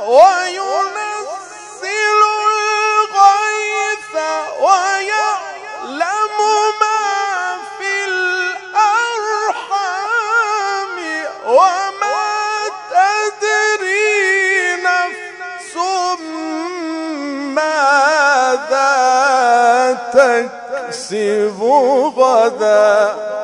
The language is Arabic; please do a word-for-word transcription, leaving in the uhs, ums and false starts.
وينزل الغيث ويعلم ما في الأرحام وما تدري نفس ماذا تكسب غدا.